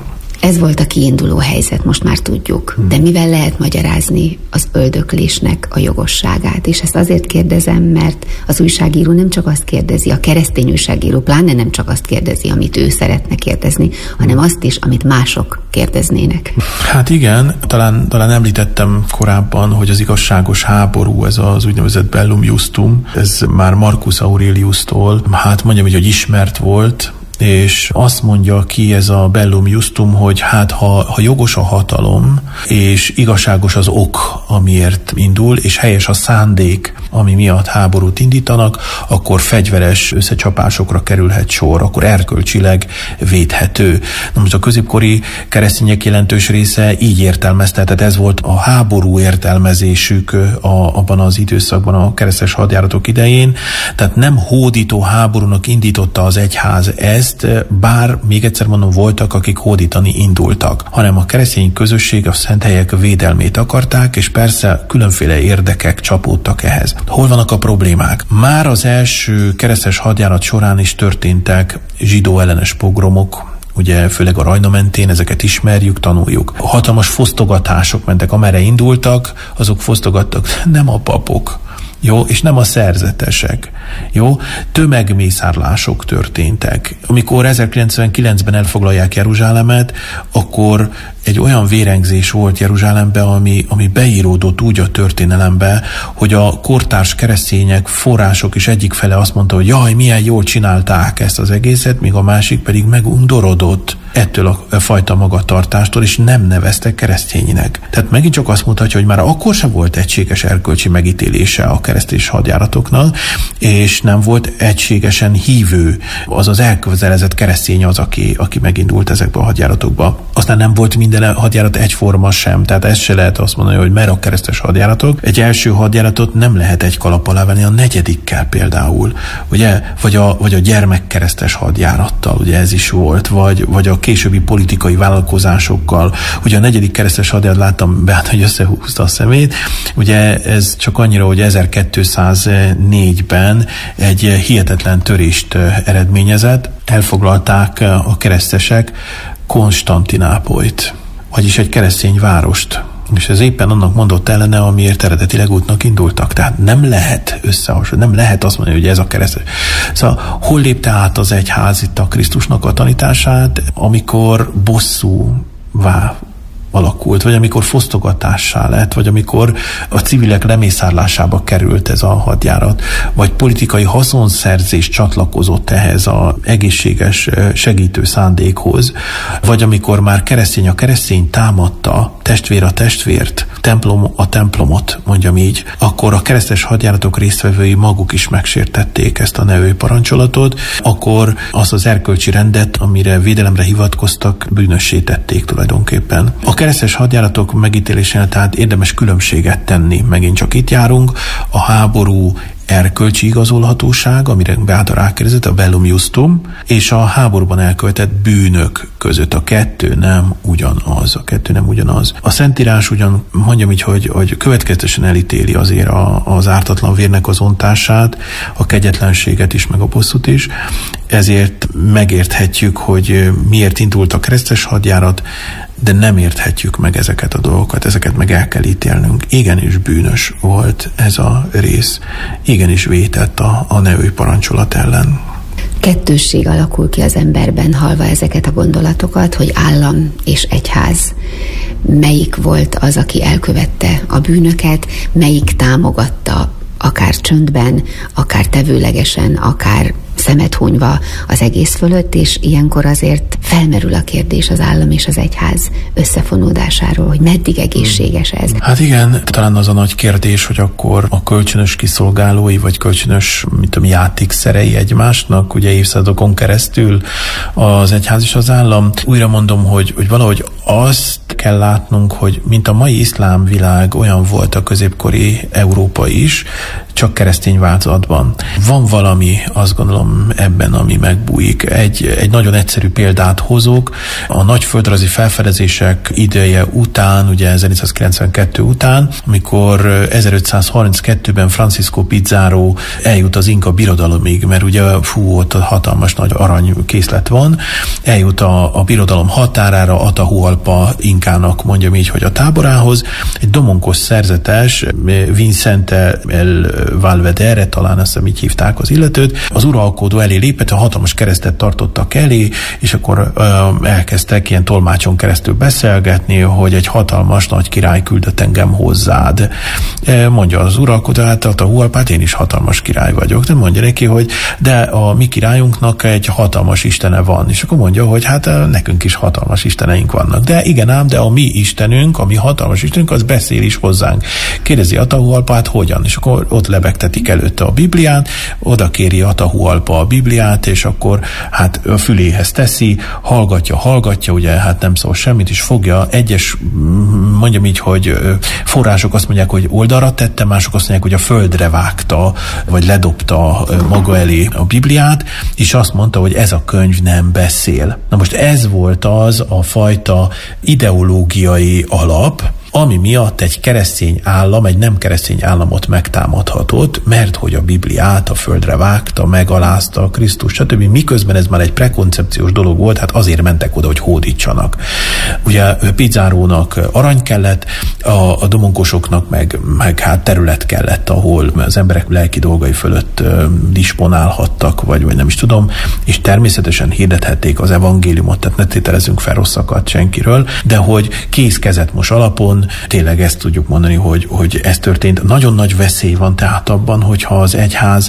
Ez volt a kiinduló helyzet, most már tudjuk. De mivel lehet magyarázni az öldöklésnek a jogosságát? És ezt azért kérdezem, mert az újságíró nem csak azt kérdezi, a keresztény újságíró pláne nem csak azt kérdezi, amit ő szeretne kérdezni, hanem azt is, amit mások kérdeznének. Hát igen, talán, talán említettem korábban, hogy az igazságos háború, ez az úgynevezett bellum justum, ez már Marcus Aureliustól, hát mondjam így, hogy ismert volt, és azt mondja ki ez a bellum justum, hogy hát ha, ha jogos a hatalom, és igazságos az ok, amiért indul, és helyes a szándék, ami miatt háborút indítanak, akkor fegyveres összecsapásokra kerülhet sor, akkor erkölcsileg védhető. Na most a középkori keresztények jelentős része így értelmezte, tehát ez volt a háború értelmezésük a, abban az időszakban, a keresztes hadjáratok idején, tehát nem hódító háborúnak indította az egyház ezt, bár még egyszer mondom, voltak, akik hódítani indultak, hanem a keresztény közösség a szent helyek védelmét akarták, és persze különféle érdekek csapódtak ehhez. Hol vannak a problémák? Már az első keresztes hadjárat során is történtek zsidó ellenes pogromok, ugye főleg a Rajna mentén, ezeket ismerjük, tanuljuk. Hatalmas fosztogatások mentek, amerre indultak, azok fosztogattak, nem a papok, jó, és nem a szerzetesek, jó, tömegmészárlások történtek. Amikor ezerkilencszázkilencben elfoglalják Jeruzsálemet, akkor egy olyan vérengzés volt Jeruzsálemben, ami, ami beíródott úgy a történelembe, hogy a kortárs keresztények, források is egyik fele azt mondta, hogy jaj, milyen jól csinálták ezt az egészet, míg a másik pedig megundorodott ettől a fajta magatartástól, és nem neveztek kereszténynek. Tehát megint csak azt mutatja, hogy már akkor sem volt egységes erkölcsi megítélése a keresztény hadjáratoknak, és nem volt egységesen hívő, az az elkötelezett keresztény az, aki, aki megindult ezekbe a hadjáratokba. Aztán nem volt minden hadjárat egyforma sem, tehát ezt se lehet azt mondani, hogy mer a keresztes hadjáratok. Egy első hadjáratot nem lehet egy kalap alá venni a negyedikkel például, ugye? Vagy a, vagy a gyermekkeresztes hadjárattal, ugye ez is volt, vagy, vagy a későbbi politikai vállalkozásokkal. Ugye a negyedik keresztes hadjárat, láttam be, hogy összehúzta a szemét, ugye ez csak annyira, hogy ezerkétszáznégyben egy hihetetlen törést eredményezett, elfoglalták a keresztesek Konstantinápolyt, vagyis egy keresztény várost. És ez éppen annak mondott ellene, amiért eredetileg útnak indultak. Tehát nem lehet összehasonlítani, nem lehet azt mondani, hogy ez a keresztes. Szóval hol lépte át az egyház itt a Krisztusnak a tanítását, amikor bosszúvá alakult, vagy amikor fosztogatássá lett, vagy amikor a civilek lemészárlásába került ez a hadjárat, vagy politikai haszonszerzés csatlakozott ehhez az egészséges segítő szándékhoz, vagy amikor már keresztény a keresztény támadta, testvér a testvért, templom a templomot, mondjam így, akkor a keresztes hadjáratok résztvevői maguk is megsértették ezt a neői parancsolatot, akkor azt az erkölcsi rendet, amire védelemre hivatkoztak, bűnössé tették tulajdonképpen. A keresztes hadjáratok megítélésénél tehát érdemes különbséget tenni. Megint csak itt járunk, a háború erkölcsi igazolhatóság, amire Beáta rákérdezett, a bellum justum, és a háborúban elkövetett bűnök között. A kettő nem ugyanaz. A kettő nem ugyanaz. A Szentírás ugyan, mondjam így, hogy, hogy következetesen elítéli azért a, az ártatlan vérnek az ontását, a kegyetlenséget is, meg a bosszút is, ezért megérthetjük, hogy miért indult a keresztes hadjárat, de nem érthetjük meg ezeket a dolgokat, ezeket meg el kell ítélnünk. Igenis bűnös volt ez a rész, igenis vétett a, a neői parancsolat ellen. Kettősség alakul ki az emberben, hallva ezeket a gondolatokat, hogy állam és egyház. Melyik volt az, aki elkövette a bűnöket, melyik támogatta akár csöndben, akár tevőlegesen, akár szemet hunyva az egész fölött, és ilyenkor azért felmerül a kérdés az állam és az egyház összefonódásáról, hogy meddig egészséges ez. Hát igen, talán az a nagy kérdés, hogy akkor a kölcsönös kiszolgálói, vagy kölcsönös, mint tudom, játékszerei egymásnak, ugye évszázadokon keresztül az egyház és az állam. Újra mondom, hogy, hogy valahogy azt kell látnunk, hogy mint a mai iszlám világ, olyan volt a középkori Európa is, csak keresztény változatban. Van valami, azt gondolom, ebben, ami megbújik. Egy, egy nagyon egyszerű példát hozok. A nagy földrajzi felfedezések ideje után, ugye ezernégyszázkilencvenkettő után, amikor ezerötszázharminckettőben Francisco Pizarro eljut az inka birodalomig, mert ugye fú, ott hatalmas nagy aranykészlet van, eljut a, a birodalom határára, Atahualpa inkának, mondjam így, hogy a táborához. Egy domonkos szerzetes, Vicente el Valverdere, talán azt hiszem így hívták az illetőt, az uralkodó elé lépett, a hatalmas keresztet tartottak elé, és akkor ö, elkezdtek ilyen tolmácson keresztül beszélgetni, hogy egy hatalmas nagy király küldött engem hozzád. E, mondja az uralkodó, hát Atahualpát, én is hatalmas király vagyok. De mondja neki, hogy de a mi királyunknak egy hatalmas istene van. És akkor mondja, hogy hát nekünk is hatalmas isteneink vannak. De igen ám, de a mi istenünk, a mi hatalmas istenünk, az beszél is hozzánk. Kérdezi Atahualpát, hogyan? És akkor ott lebegtetik előtte a Bibliát, oda kéri Atahualpa a Bibliát, és akkor hát a füléhez teszi, hallgatja, hallgatja, ugye hát nem szól semmit, és fogja. Egyes, mondjam így, hogy források azt mondják, hogy oldalra tette, mások azt mondják, hogy a földre vágta, vagy ledobta maga elé a Bibliát, és azt mondta, hogy ez a könyv nem beszél. Na most ez volt az a fajta ideológiai alap, ami miatt egy keresztény állam, egy nem keresztény államot megtámadhatott, mert hogy a Bibliát a földre vágta, megalázta a Krisztus, stb. Miközben ez már egy prekoncepciós dolog volt, hát azért mentek oda, hogy hódítsanak. Ugye Pizarrónak arany kellett, a, a domonkosoknak meg, meg hát terület kellett, ahol az emberek lelki dolgai fölött uh, disponálhattak, vagy, vagy nem is tudom, és természetesen hirdethették az evangéliumot, tehát ne tételezzünk fel rosszakat senkiről, de hogy kézkezet alapon tényleg ezt tudjuk mondani, hogy, hogy ez történt. Nagyon nagy veszély van tehát abban, hogyha az egyház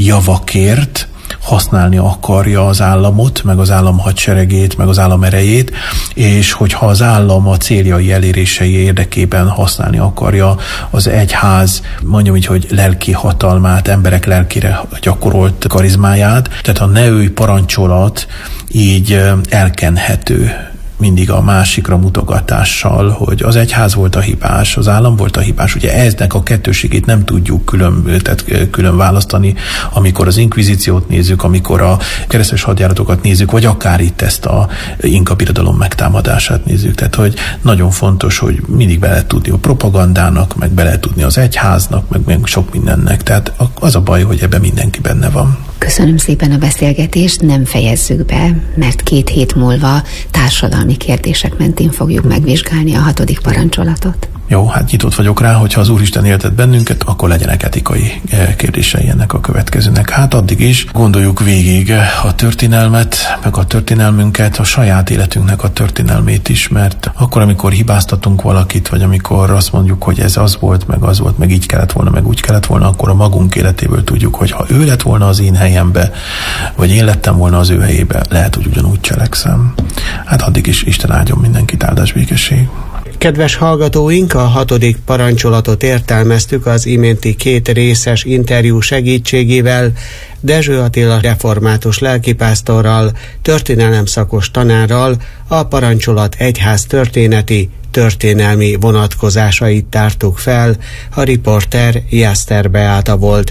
javakért használni akarja az államot, meg az állam hadseregét, meg az állam erejét, és hogyha az állam a céljai elérései érdekében használni akarja az egyház, mondjam így, hogy lelki hatalmát, emberek lelkire gyakorolt karizmáját, tehát a neői parancsolat így elkenhető mindig a másikra mutogatással, hogy az egyház volt a hibás, az állam volt a hibás. Ugye eznek a kettőségét nem tudjuk külön, tehát külön választani, amikor az inkvizíciót nézzük, amikor a keresztes hadjáratokat nézzük, vagy akár itt ezt a inka birodalom megtámadását nézzük. Tehát, hogy nagyon fontos, hogy mindig be lehet tudni a propagandának, meg be lehet tudni az egyháznak, meg, meg sok mindennek. Tehát az a baj, hogy ebben mindenki benne van. Köszönöm szépen a beszélgetést, nem fejezzük be, mert két hét múlva társadalmi kérdések mentén fogjuk megvizsgálni a hatodik parancsolatot. Jó, hát nyitott vagyok rá, hogyha az Úristen éltet bennünket, akkor legyenek etikai kérdései ennek a következőnek. Hát addig is gondoljuk végig a történelmet, meg a történelmünket, a saját életünknek a történelmét is, mert akkor, amikor hibáztatunk valakit, vagy amikor azt mondjuk, hogy ez az volt, meg az volt, meg így kellett volna, meg úgy kellett volna, akkor a magunk életéből tudjuk, hogy ha ő lett volna az én helyembe, vagy én lettem volna az ő helyébe, lehet, hogy ugyanúgy cselekszem. Hát addig is Isten áldjon mindenkit, áldás, békesség. Kedves hallgatóink, a hatodik parancsolatot értelmeztük az iménti két részes interjú segítségével Dezső Attila református lelkipásztorral, történelemszakos tanárral, a parancsolat egyház történeti, történelmi vonatkozásait tártuk fel, a riporter Jászter Beáta volt.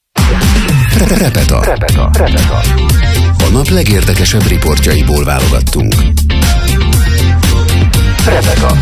Repeta. Repeta. Repeta. A nap legérdekesebb riportjaiból válogattunk. Repeta.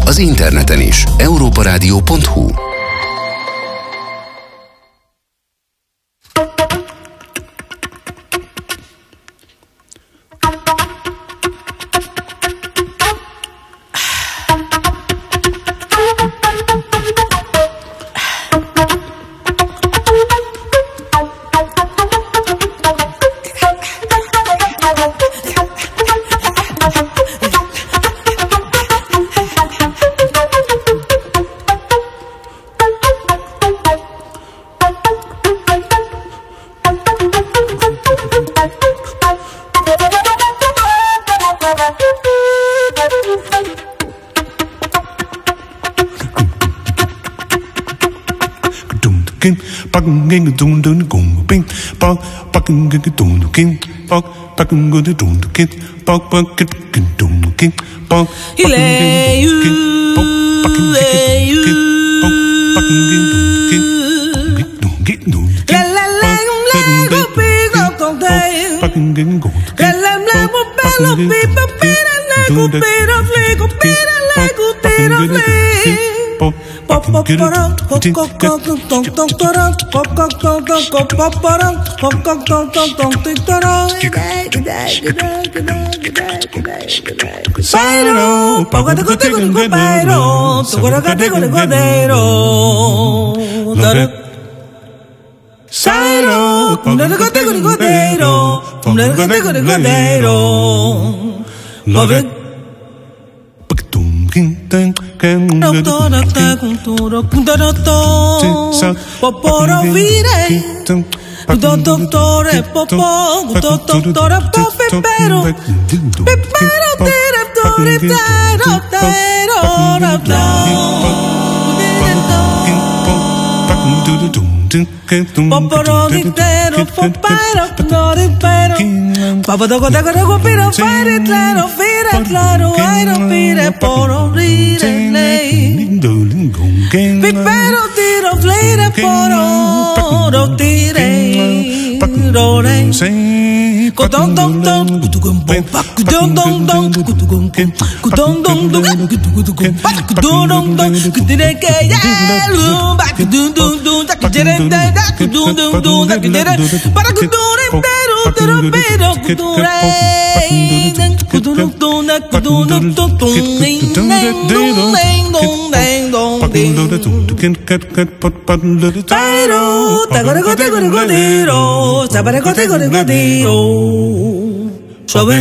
az interneten is. európarádió pont hu. Love it. Dottore popò, dottore popero, pepero direttore, tero, tero, poporo di tero, popero, nori pero, papa dogo dogo dogo pero, fare tlero, fire tlero, airo fire poro rire lei, pepero tiro flere poro, rotire. Rore, codon don don, cudugum bom, cudon don don, cudugum kim, cudon don don, cudugum, cudon don don, cudire que ya lu, back dun dun dun, that cudire that cudun dun dun, that cudire, para cudure pero, pero pero cudure, cudun dun, that cudun dun dun, ding ding ding ding ding. Pero, tagore gote gore godero. Sabare gote gore godero, sobe.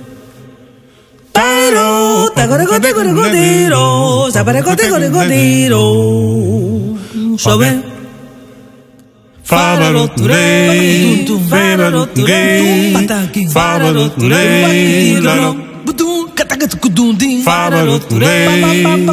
Pero, tagore gote gore godero, sabare gote gore godero, sobe. Faralo ture, faralo ture, pataki, faralo ture, laro, budun, katakat kudun ding, faralo ture.